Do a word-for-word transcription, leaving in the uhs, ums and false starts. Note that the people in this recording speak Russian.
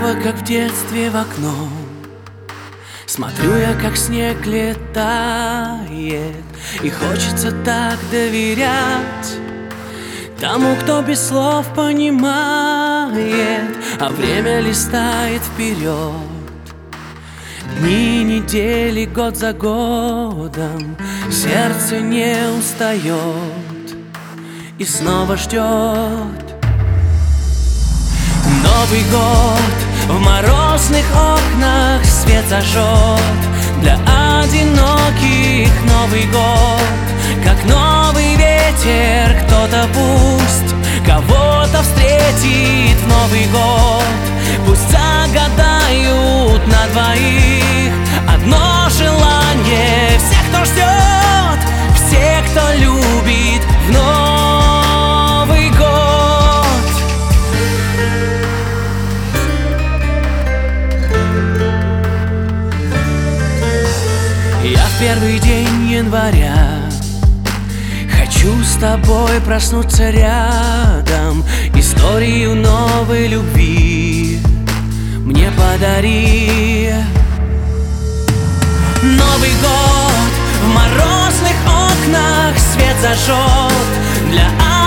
снова, как в детстве, в окно смотрю я, как снег летает, и хочется так доверять тому, кто без слов понимает, а время листает вперед. Дни, недели, год за годом, сердце не устает и снова ждет. Новый год в морозных окнах свет зажжет. Для одиноких Новый год, как новый ветер, кто-то пусть кого-то встретит в Новый год. Пусть загадают на двоих одно желание. Всех, кто ждет, всех, кто любит в Новый год. Я в первый день января хочу с тобой проснуться рядом. Историю новой любви мне подари. Новый год в морозных окнах свет зажжет. Для